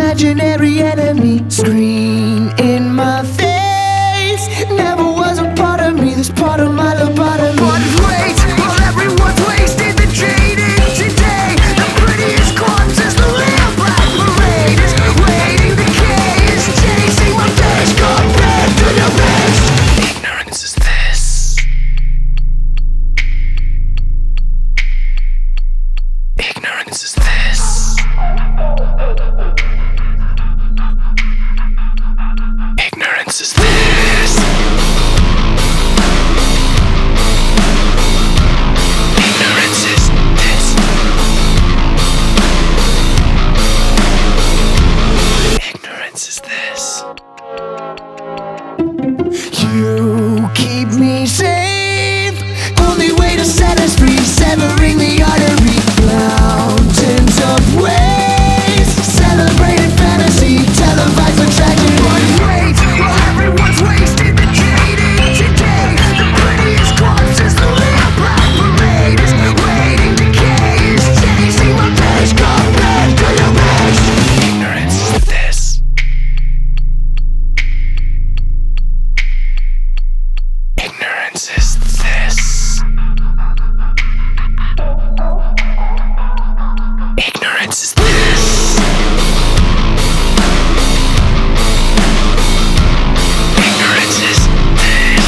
imaginary enemy. Screen in my face, never was a part of me, this part of my lobotomy. But wait, while everyone's wasted and jaded today, the prettiest corpses, the little black parade is waiting, decay is chasing my face. Come back to the base. Ignorance is this. Ignorance is this. Ignorance is this. Ignorance is this. Ignorance is this. You keep me safe. Only way to set us free, severing the artery. Mountains of waste, celebrating fantasy, televised for tragedy. But wait, while everyone's wasted and jaded today, the prettiest corpses, the little black parade is waiting, decay is chasing my face. Come back to your base. Ignorance is this. Ignorance is this. Ignorance is this. Ignorance is this.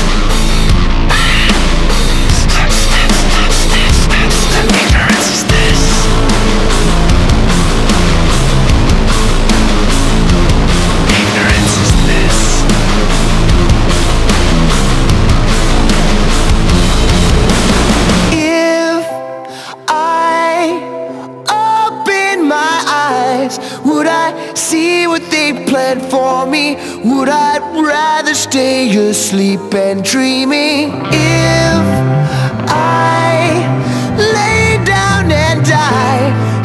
Ignorance is this. Ignorance is this. If I open my eyes, would I see what they planned for me? Would I rather stay asleep and dreaming? If I lay down and die,